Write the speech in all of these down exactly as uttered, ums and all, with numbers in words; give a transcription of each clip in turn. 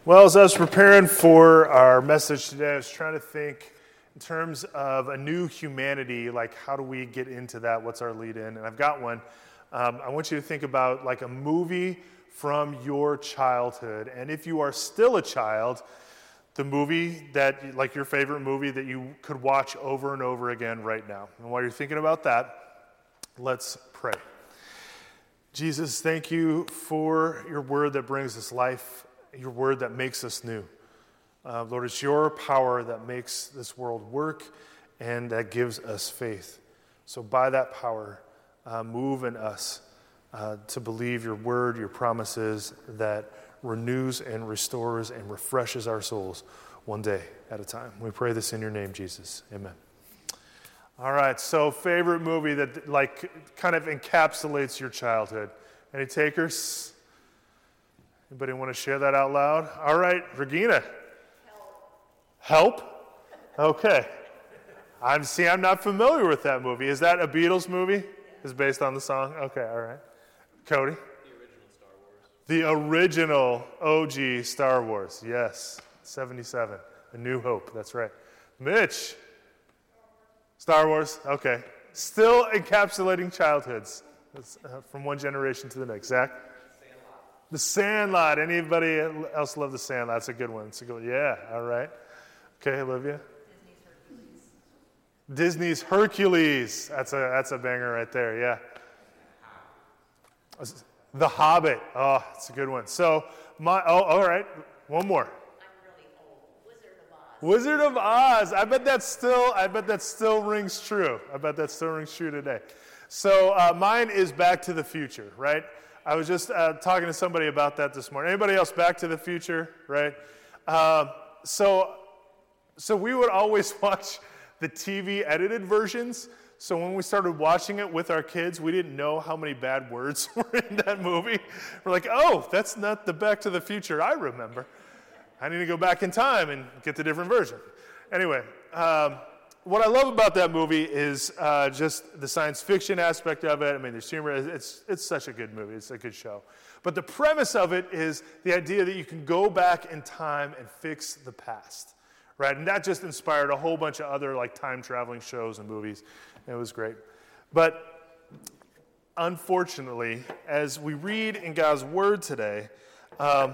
Well, as I was preparing for our message today, I was trying to think in terms of a new humanity, like how do we get into that? What's our lead in? And I've got one. Um, I want you to think about like a movie from your childhood. And if you are still a child, the movie that, like your favorite movie that you could watch over and over again right now. And while you're thinking about that, let's pray. Jesus, thank you for your word that brings us life, your word that makes us new. Uh, Lord, it's your power that makes this world work and that gives us faith. So by that power, uh, move in us uh, to believe your word, your promises that renews and restores and refreshes our souls one day at a time. We pray this in your name, Jesus. Amen. All right, so favorite movie that like kind of encapsulates your childhood. Any takers? Anybody want to share that out loud? All right, Regina. Help. Help? Okay. I'm see. I'm not familiar with that movie. Is that a Beatles movie? Is based on the song? Okay. All right. Cody. The original Star Wars. The original O G Star Wars. Yes. seventy-seven. A New Hope. That's right. Mitch. Star Wars. Okay. Still encapsulating childhoods. That's, uh, from one generation to the next. Zach. The Sandlot. Anybody else love The Sandlot? That's a good one. It's a good one. Yeah, all right. Okay, Olivia? Disney's Hercules. Disney's Hercules. That's a that's a banger right there, yeah. The Hobbit. Oh, that's a good one. So, my oh, all right. One more. I'm really old. Wizard of Oz. Wizard of Oz. I bet that still I bet that still rings true. I bet that still rings true today. So, uh, mine is Back to the Future, right? I was just uh, talking to somebody about that this morning. Anybody else Back to the Future, right? Uh, so, so we would always watch the T V edited versions. So when we started watching it with our kids, we didn't know how many bad words were in that movie. We're like, oh, that's not the Back to the Future I remember. I need to go back in time and get the different version. Anyway, um, what I love about that movie is uh, just the science fiction aspect of it. I mean, there's humor. It's it's such a good movie. It's a good show. But the premise of it is the idea that you can go back in time and fix the past, right? And that just inspired a whole bunch of other like time traveling shows and movies. It was great. But unfortunately, as we read in God's Word today, um,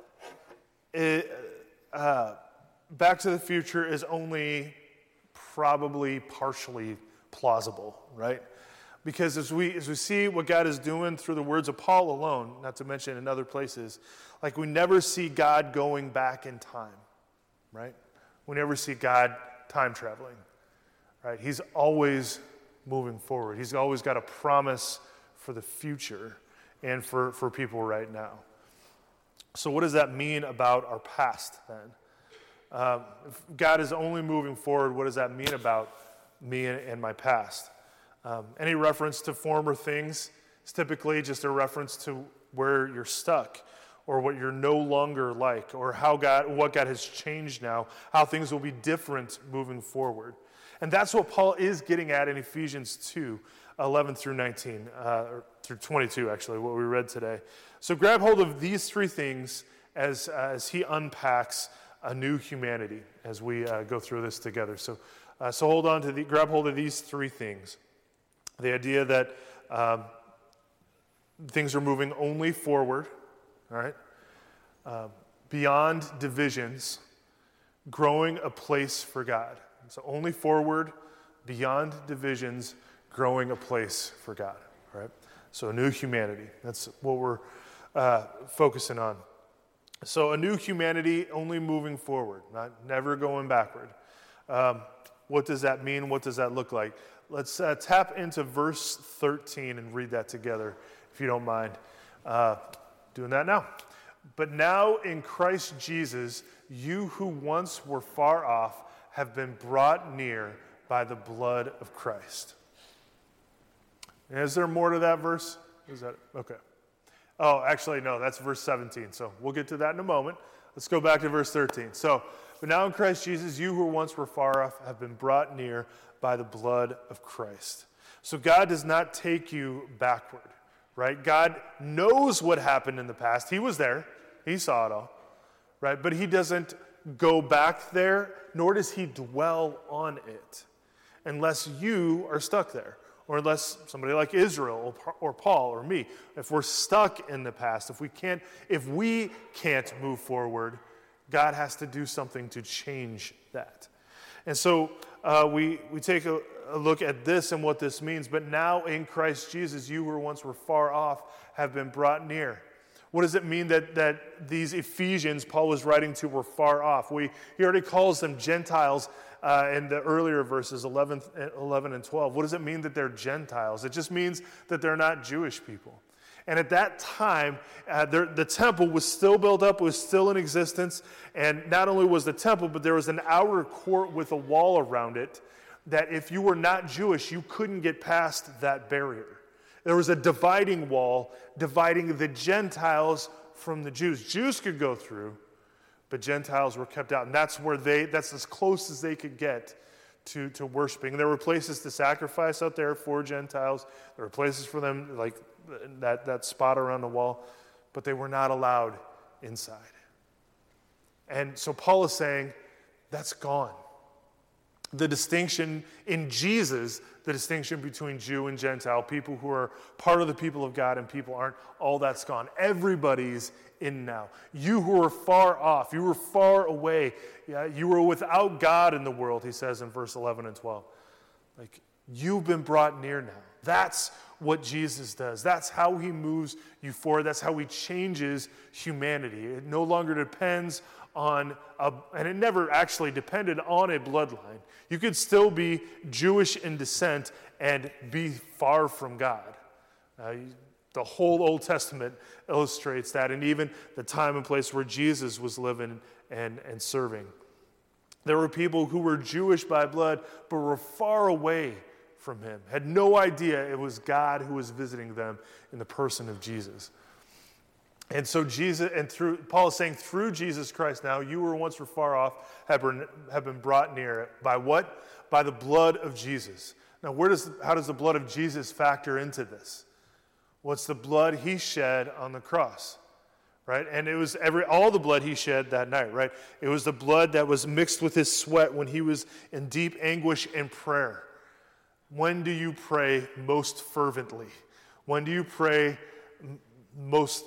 it, uh, Back to the Future is only probably partially plausible, right? Because as we as we see what God is doing through the words of Paul alone, not to mention in other places, like we never see God going back in time, right? We never see God time traveling, right? He's always moving forward. He's always got a promise for the future and for, for people right now. So what does that mean about our past then? Um, if God is only moving forward, what does that mean about me and, and my past? Um, any reference to former things is typically just a reference to where you're stuck or what you're no longer like or how God, what God has changed now, how things will be different moving forward. And that's what Paul is getting at in Ephesians two, eleven through nineteen, uh, or through twenty-two actually, what we read today. So grab hold of these three things as, uh, as he unpacks a new humanity as we uh, go through this together. So, uh, so hold on to the, grab hold of these three things. The idea that um, things are moving only forward, all right? Uh, beyond divisions, growing a place for God. So only forward, beyond divisions, growing a place for God, all right? So a new humanity. That's what we're uh, focusing on. So a new humanity only moving forward, not never going backward. Um, what does that mean? What does that look like? Let's uh, tap into verse thirteen and read that together, if you don't mind. Uh, doing that now. But now in Christ Jesus, you who once were far off have been brought near by the blood of Christ. And is there more to that verse? Is that okay? Oh, actually, no, that's verse seventeen. So we'll get to that in a moment. Let's go back to verse thirteen. So, but now in Christ Jesus, you who once were far off have been brought near by the blood of Christ. So God does not take you backward, right? God knows what happened in the past. He was there. He saw it all, right? But he doesn't go back there, nor does he dwell on it, unless you are stuck there, or unless somebody like Israel or, or Paul or me, if we're stuck in the past, if we can't, if we can't move forward, God has to do something to change that. And so uh, we we take a, a look at this and what this means. But now in Christ Jesus, you who once were far off have been brought near. What does it mean that, that these Ephesians Paul was writing to were far off? We, he already calls them Gentiles uh, in the earlier verses eleven, eleven and twelve. What does it mean that they're Gentiles? It just means that they're not Jewish people. And at that time, uh, there, the temple was still built up, was still in existence. And not only was the temple, but there was an outer court with a wall around it that if you were not Jewish, you couldn't get past that barrier. There was a dividing wall dividing the Gentiles from the Jews. Jews could go through, but Gentiles were kept out. And that's where they, that's as close as they could get to, to worshiping. There were places to sacrifice out there for Gentiles. There were places for them, like that, that spot around the wall, but they were not allowed inside. And so Paul is saying, that's gone. The distinction in Jesus, the distinction between Jew and Gentile, people who are part of the people of God and people aren't, all that's gone. Everybody's in now. You who were far off, you were far away, yeah, you were without God in the world, he says in verse eleven and twelve. Like, you've been brought near now. That's what Jesus does. That's how he moves you forward. That's how he changes humanity. It no longer depends on, a, and it never actually depended on a bloodline. You could still be Jewish in descent and be far from God. Uh, the whole Old Testament illustrates that, and even the time and place where Jesus was living and, and serving. There were people who were Jewish by blood, but were far away from him, had no idea it was God who was visiting them in the person of Jesus. And so Jesus, and through Paul is saying, through Jesus Christ now, you were once were far off, have been, have been brought near. By what? By the blood of Jesus. Now, where does how does the blood of Jesus factor into this? What's the blood he shed on the cross? Right? And it was every all the blood he shed that night, right? It was the blood that was mixed with his sweat when he was in deep anguish and prayer. When do you pray most fervently? When do you pray most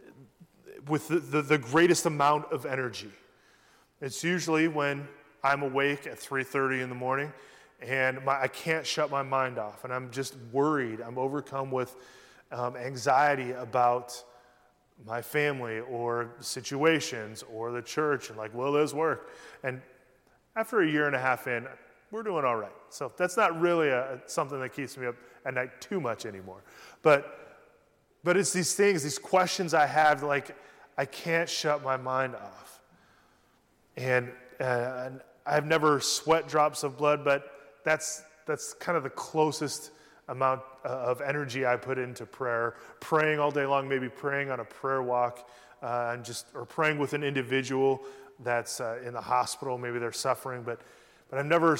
with the, the, the greatest amount of energy? It's usually when I'm awake at three thirty in the morning and my, I can't shut my mind off and I'm just worried. I'm overcome with um, anxiety about my family or situations or the church and like, will this work? And after a year and a half in, we're doing all right. So that's not really a, something that keeps me up at night too much anymore. But but it's these things, these questions I have, like I can't shut my mind off. And, uh, and I've never sweat drops of blood, but that's that's kind of the closest amount of energy I put into prayer. Praying all day long, maybe praying on a prayer walk, uh, and just or praying with an individual that's uh, in the hospital. Maybe they're suffering, but. But I've never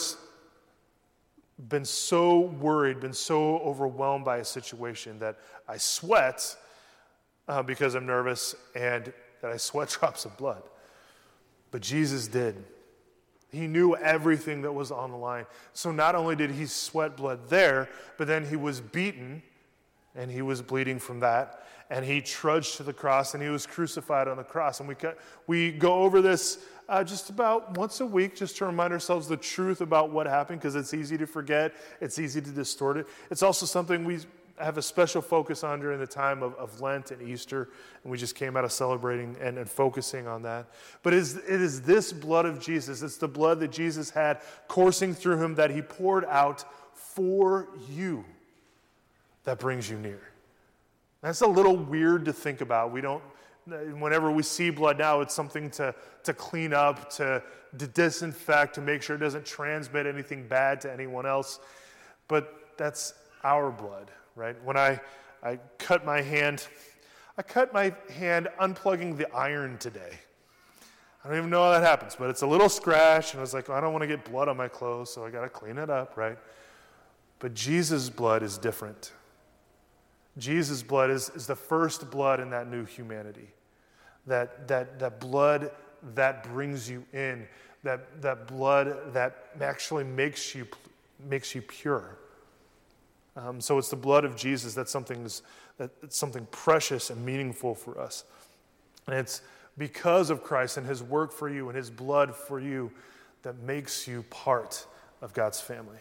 been so worried, been so overwhelmed by a situation that I sweat uh, because I'm nervous and that I sweat drops of blood. But Jesus did. He knew everything that was on the line. So not only did he sweat blood there, but then he was beaten and he was bleeding from that. And he trudged to the cross and he was crucified on the cross. And we we go over this uh, just about once a week just to remind ourselves the truth about what happened, because it's easy to forget. It's easy to distort it. It's also something we have a special focus on during the time of, of Lent and Easter. And we just came out of celebrating and, and focusing on that. But it is, it is this blood of Jesus. It's the blood that Jesus had coursing through him that he poured out for you that brings you near. That's a little weird to think about. We don't, whenever we see blood now, it's something to, to clean up, to, to disinfect, to make sure it doesn't transmit anything bad to anyone else. But that's our blood, right? When I, I cut my hand, I cut my hand unplugging the iron today. I don't even know how that happens, but it's a little scratch, and I was like, oh, I don't want to get blood on my clothes, so I got to clean it up, right? But Jesus' blood is different. Jesus' blood is, is the first blood in that new humanity. That, that, that blood that brings you in, that, that blood that actually makes you, makes you pure. Um, so it's the blood of Jesus that's something, that, that's something precious and meaningful for us. And it's because of Christ and his work for you and his blood for you that makes you part of God's family.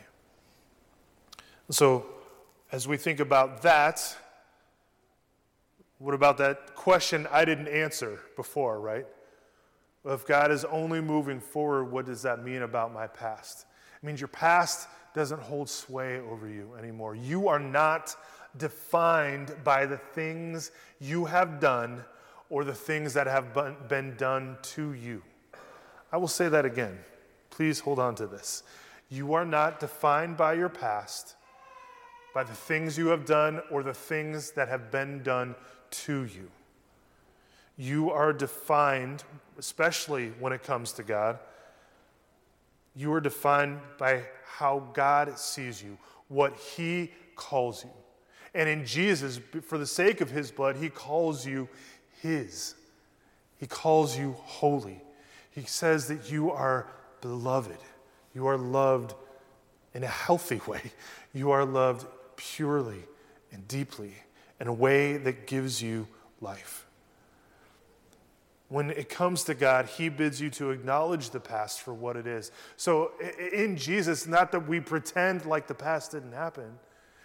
So as we think about that, what about that question I didn't answer before, right? If God is only moving forward, what does that mean about my past? It means your past doesn't hold sway over you anymore. You are not defined by the things you have done or the things that have been done to you. I will say that again. Please hold on to this. You are not defined by your past, by the things you have done or the things that have been done to you. You are defined, especially when it comes to God, you are defined by how God sees you, what he calls you. And in Jesus, for the sake of his blood, he calls you his. He calls you holy. He says that you are beloved. You are loved in a healthy way. You are loved purely and deeply in a way that gives you life. When it comes to God, he bids you to acknowledge the past for what it is. So in Jesus, not that we pretend like the past didn't happen,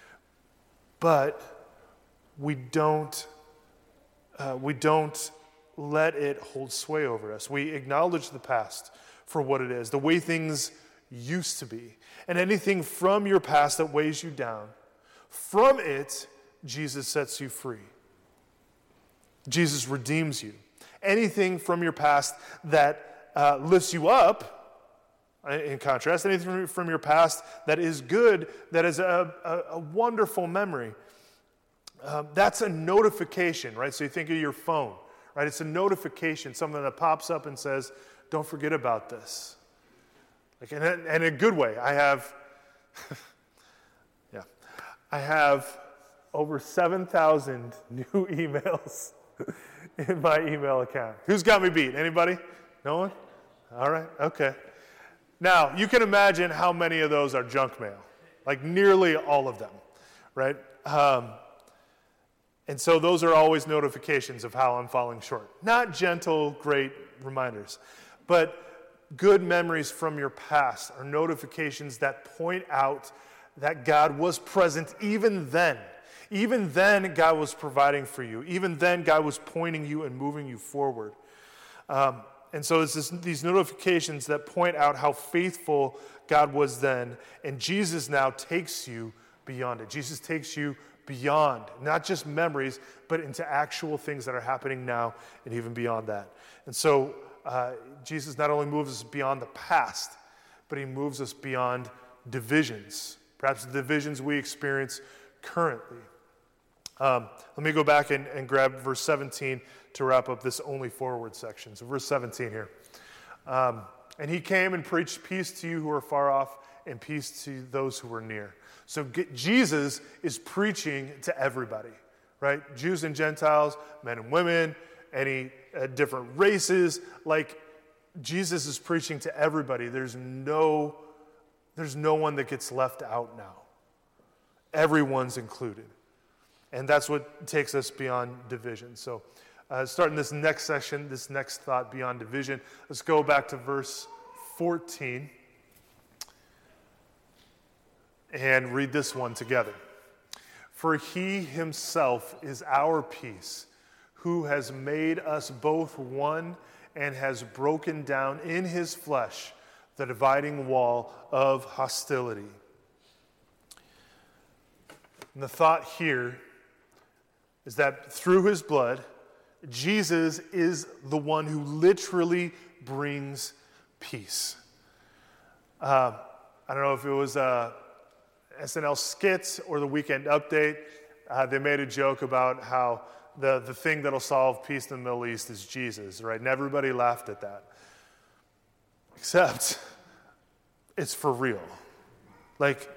but we don't, uh, we don't let it hold sway over us. We acknowledge the past for what it is, the way things used to be. And anything from your past that weighs you down, from it, Jesus sets you free. Jesus redeems you. Anything from your past that uh, lifts you up, in contrast, anything from your past that is good, that is a, a, a wonderful memory, uh, that's a notification, right? So you think of your phone, right? It's a notification, something that pops up and says, don't forget about this. Like, and, and in a good way. I have, yeah, I have over seven thousand new emails in my email account. Who's got me beat? Anybody? No one? All right, okay. Now, you can imagine how many of those are junk mail. Like nearly all of them, right? Um, and so those are always notifications of how I'm falling short. Not gentle, great reminders, but good memories from your past are notifications that point out that God was present even then. Even then, God was providing for you. Even then, God was pointing you and moving you forward. Um, and so it's this, these notifications that point out how faithful God was then. And Jesus now takes you beyond it. Jesus takes you beyond, not just memories, but into actual things that are happening now and even beyond that. And so uh, Jesus not only moves us beyond the past, but he moves us beyond divisions, perhaps the divisions we experience currently. Um, let me go back and, and grab verse seventeen to wrap up this only forward section. So verse seventeen here. Um, and he came and preached peace to you who are far off and peace to those who are near. So get, Jesus is preaching to everybody, right? Jews and Gentiles, men and women, any uh, different races. Like Jesus is preaching to everybody. There's no, there's no one that gets left out now. Everyone's included. And that's what takes us beyond division. So uh, starting this next session, this next thought beyond division, let's go back to verse fourteen and read this one together. For he himself is our peace, who has made us both one and has broken down in his flesh the dividing wall of hostility. And the thought here is that through his blood, Jesus is the one who literally brings peace. Uh, I don't know if it was a S N L skit or the Weekend Update. Uh, they made a joke about how the, the thing that'll solve peace in the Middle East is Jesus, right? And everybody laughed at that. Except it's for real. Like,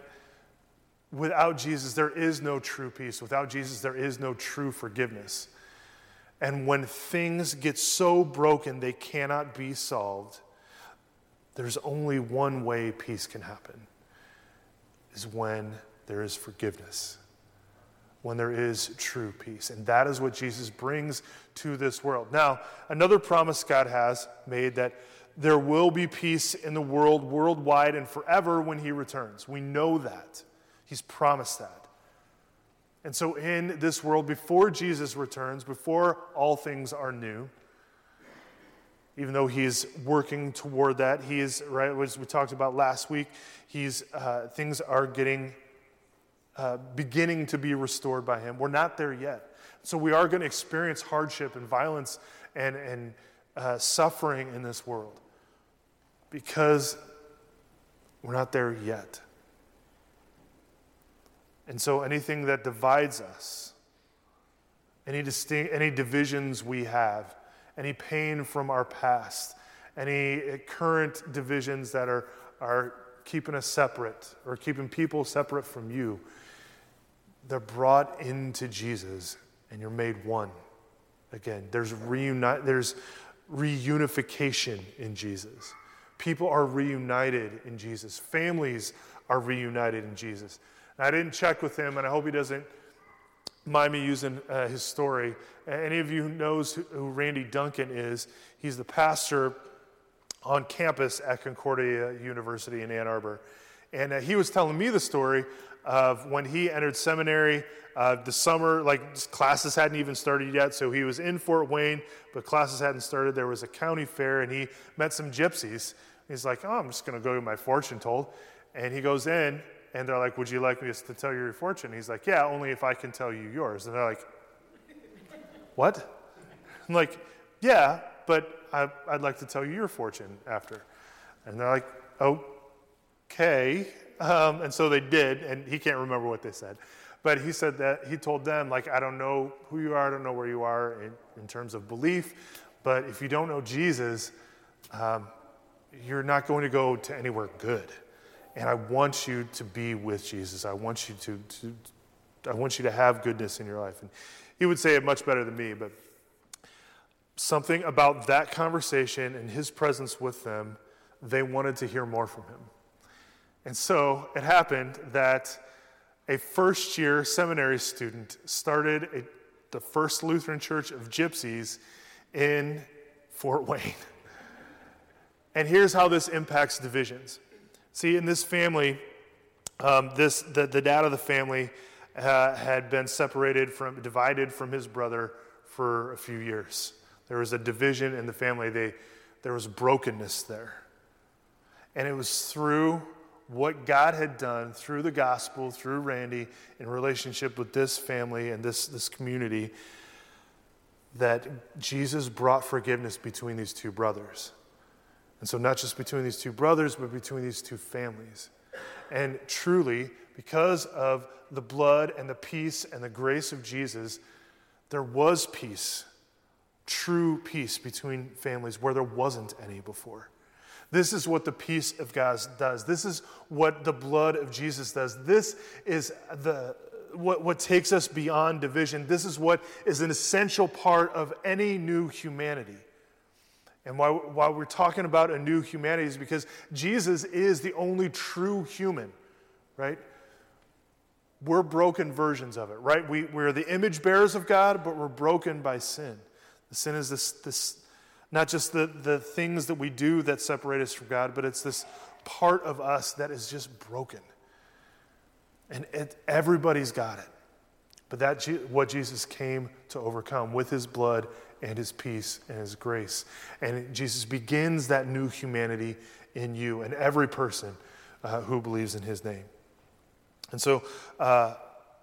without Jesus, there is no true peace. Without Jesus, there is no true forgiveness. And when things get so broken they cannot be solved, there's only one way peace can happen, is when there is forgiveness, when there is true peace. And that is what Jesus brings to this world. Now, another promise God has made, that there will be peace in the world, worldwide and forever, when he returns. We know that. He's promised that. And so in this world, before Jesus returns, before all things are new, even though he's working toward that, he is, right, as we talked about last week, he's uh, things are getting, uh, beginning to be restored by him. We're not there yet. So we are going to experience hardship and violence and, and uh, suffering in this world, because we're not there yet. And so anything that divides us, any distinct, any divisions we have, any pain from our past, any current divisions that are, are keeping us separate or keeping people separate from you, they're brought into Jesus and you're made one again. There's reuni- there's reunification in Jesus. People are reunited in Jesus. Families are reunited in Jesus. And I didn't check with him, and I hope he doesn't mind me using uh, his story. Any of you who knows who, who Randy Duncan is, he's the pastor on campus at Concordia University in Ann Arbor. And uh, he was telling me the story of when he entered seminary, uh, the summer, like classes hadn't even started yet, so he was in Fort Wayne, but classes hadn't started. There was a county fair, and he met some gypsies. He's like, oh, I'm just going to go get my fortune told. And he goes in, and they're like, would you like me to tell you your fortune? He's like, yeah, only if I can tell you yours. And they're like, what? I'm like, yeah, but I, I'd like to tell you your fortune after. And they're like, okay. Um, and so they did, and he can't remember what they said. But he said that he told them, like, I don't know who you are, I don't know where you are in, in terms of belief, but if you don't know Jesus, um, you're not going to go to anywhere good. And I want you to be with Jesus. I want you to, to, I want you to have goodness in your life. And he would say it much better than me, but something about that conversation and his presence with them, they wanted to hear more from him. And so it happened that a first-year seminary student started a, the First Lutheran Church of Gypsies in Fort Wayne. And here's how this impacts divisions. See, in this family, um, this the, the dad of the family uh, had been separated from, divided from his brother for a few years. There was a division in the family. They, there was brokenness there. And it was through what God had done, through the gospel, through Randy, in relationship with this family and this, this community, that Jesus brought forgiveness between these two brothers. And so not just between these two brothers, but between these two families. And truly, because of the blood and the peace and the grace of Jesus, there was peace, true peace between families where there wasn't any before. This is what the peace of God does. This is what the blood of Jesus does. This is the what, what takes us beyond division. This is what is an essential part of any new humanity. And why, why we're talking about a new humanity is because Jesus is the only true human, right? We're broken versions of it, right? We, we're the image bearers of God, but we're broken by sin. The sin is this, this not just the, the things that we do that separate us from God, but it's this part of us that is just broken. And it, everybody's got it. But that's what Jesus came to overcome with his blood and his peace and his grace. And Jesus begins that new humanity in you and every person uh, who believes in his name. And so, uh,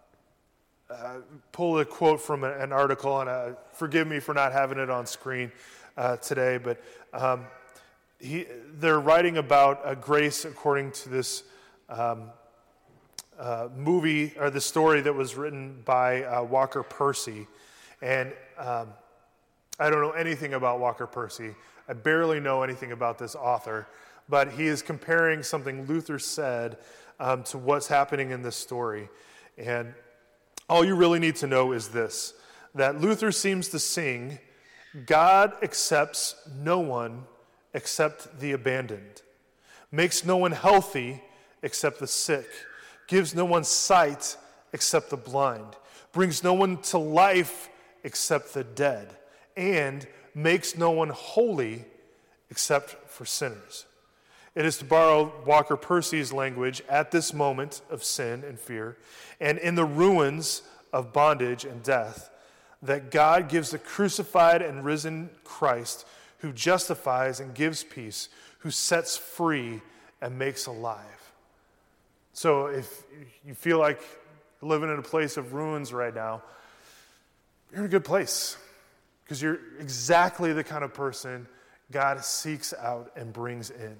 uh, pull a quote from a, an article, and uh, forgive me for not having it on screen uh, today, but um, he, they're writing about uh, grace according to this um, uh, movie, or the story that was written by uh, Walker Percy. And um, I don't know anything about Walker Percy. I barely know anything about this author, but he is comparing something Luther said um, to what's happening in this story. And all you really need to know is this, that Luther seems to sing, God accepts no one except the abandoned, makes no one healthy except the sick, gives no one sight except the blind, brings no one to life except the dead, and makes no one holy except for sinners. It is, to borrow Walker Percy's language, at this moment of sin and fear, and in the ruins of bondage and death, that God gives the crucified and risen Christ, who justifies and gives peace, who sets free and makes alive. So if you feel like you're living in a place of ruins right now, you're in a good place, because you're exactly the kind of person God seeks out and brings in.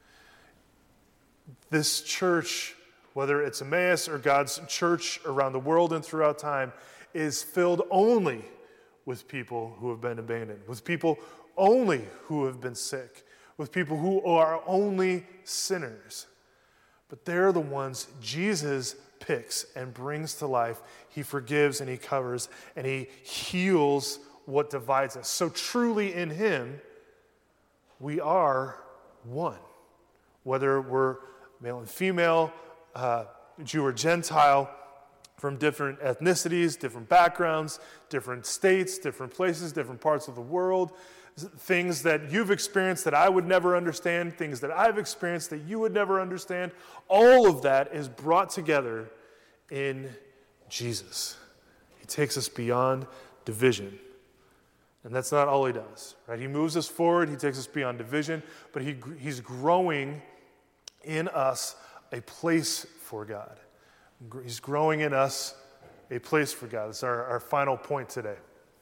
This church, whether it's Emmaus or God's church around the world and throughout time, is filled only with people who have been abandoned, with people only who have been sick, with people who are only sinners. But they're the ones Jesus picks and brings to life. He forgives and he covers and he heals what divides us. So truly in him, we are one. Whether we're male and female, uh, Jew or Gentile, from different ethnicities, different backgrounds, different states, different places, different parts of the world, things that you've experienced that I would never understand, things that I've experienced that you would never understand, all of that is brought together in Jesus. He takes us beyond division. And that's not all he does, right? He moves us forward, he takes us beyond division, but he he's growing in us a place for God. He's growing in us a place for God. That's our, our final point today.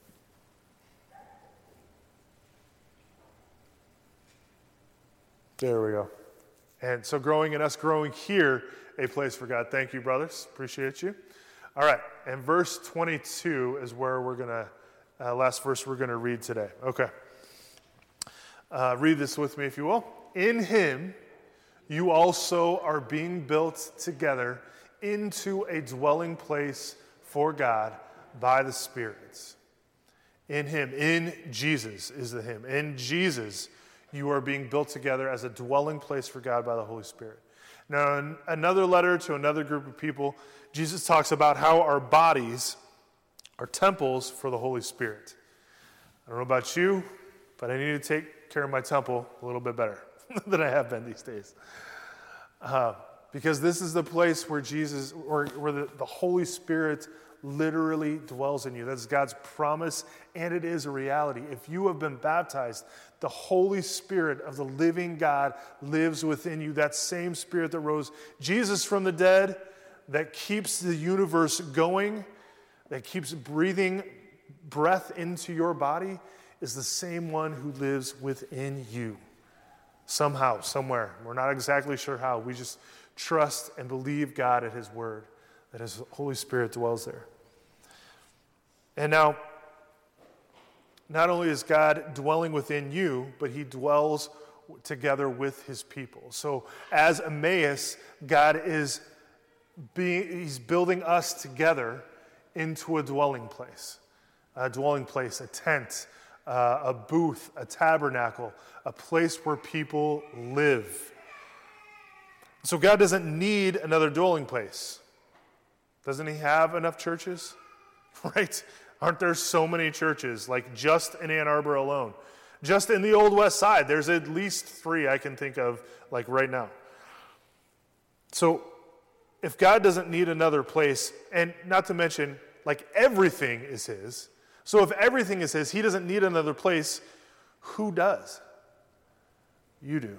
There we go. And so growing in us, growing here, a place for God. Thank you, brothers. Appreciate you. All right. And verse twenty-two is where we're going to, uh, last verse we're going to read today. Okay. Uh, read this with me, if you will. In him, you also are being built together into a dwelling place for God by the Spirit. In him, in Jesus is the him. In Jesus, you are being built together as a dwelling place for God by the Holy Spirit. Now, in another letter to another group of people, Jesus talks about how our bodies are temples for the Holy Spirit. I don't know about you, but I need to take care of my temple a little bit better than I have been these days. Uh, because this is the place where Jesus, or where the, the Holy Spirit literally dwells in you. That's God's promise, and it is a reality. If you have been baptized, the Holy Spirit of the living God lives within you. That same Spirit that rose Jesus from the dead, that keeps the universe going, that keeps breathing breath into your body, is the same one who lives within you. Somehow, somewhere. We're not exactly sure how. We just trust and believe God at his word, that his Holy Spirit dwells there. And now, not only is God dwelling within you, but he dwells together with his people. So as Emmaus, God is being, he's building us together into a dwelling place. A dwelling place, a tent, uh, a booth, a tabernacle, a place where people live. So God doesn't need another dwelling place. Doesn't he have enough churches? Right? Aren't there so many churches, like just in Ann Arbor alone? Just in the Old West Side, there's at least three I can think of, like right now. So if God doesn't need another place, and not to mention, like everything is his, so if everything is his, he doesn't need another place, who does? You do.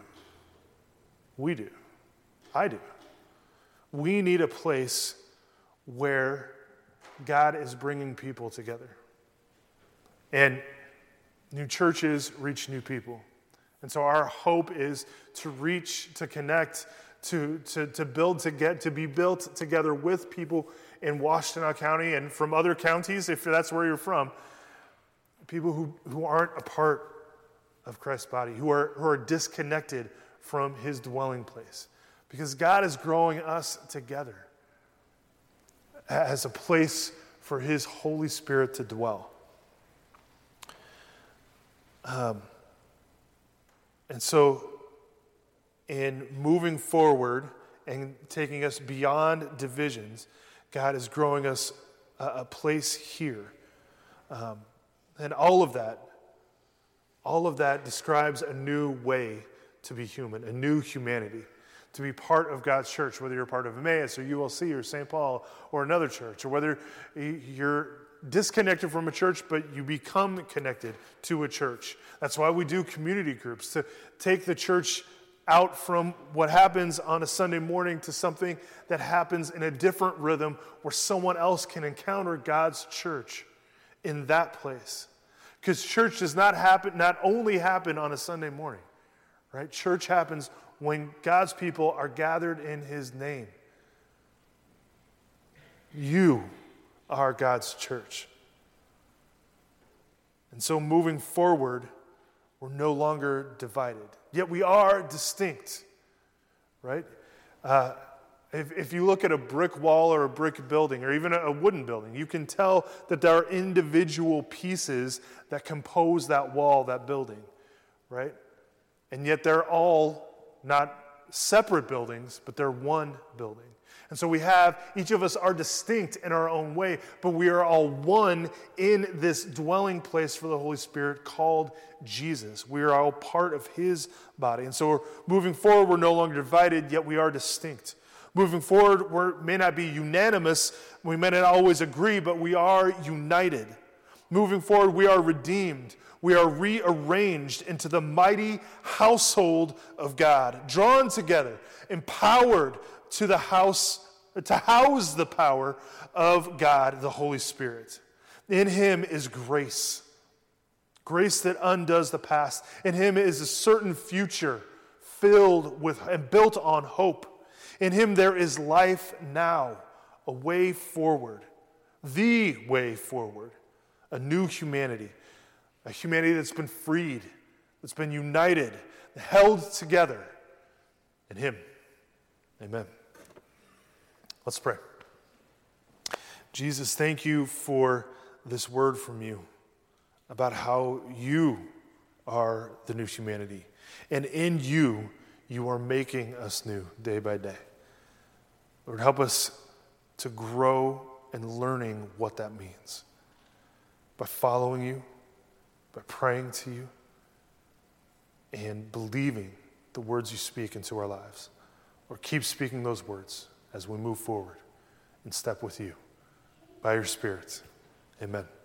We do. I do. We need a place where God is bringing people together. And new churches reach new people. And so our hope is to reach, to connect, to, to, to build, to get, to be built together with people in Washtenaw County and from other counties, if that's where you're from, people who, who aren't a part of Christ's body, who are, who are disconnected from his dwelling place. Because God is growing us together as a place for his Holy Spirit to dwell. Um, and so, in moving forward and taking us beyond divisions, God is growing us a, a place here. Um, and all of that, all of that describes a new way to be human, a new humanity, to be part of God's church, whether you're part of Emmaus or U L C or Saint Paul or another church, or whether you're disconnected from a church, but you become connected to a church. That's why we do community groups, to take the church out from what happens on a Sunday morning to something that happens in a different rhythm where someone else can encounter God's church in that place. Because church does not happen, not only happen on a Sunday morning, right? Church happens when God's people are gathered in his name. You are God's church. And so moving forward, we're no longer divided. Yet we are distinct, right? Uh, if, if you look at a brick wall or a brick building or even a, a wooden building, you can tell that there are individual pieces that compose that wall, that building, right? And yet they're all not separate buildings, but they're one building. And so we have, each of us are distinct in our own way, but we are all one in this dwelling place for the Holy Spirit called Jesus. We are all part of his body. And so we're moving forward, we're no longer divided, yet we are distinct. Moving forward, we may not be unanimous, we may not always agree, but we are united. Moving forward, we are redeemed. We are rearranged into the mighty household of God, drawn together, empowered to the house, to house the power of God, the Holy Spirit. In him is grace, grace that undoes the past. In him is a certain future filled with and built on hope. In him there is life now, a way forward, the way forward, a new humanity, a humanity that's been freed, that's been united, held together in him. Amen. Let's pray. Jesus, thank you for this word from you about how you are the new humanity. And in you, you are making us new day by day. Lord, help us to grow in learning what that means. By following you, by praying to you, and believing the words you speak into our lives. Or keep speaking those words as we move forward in step with you. By your Spirit. Amen.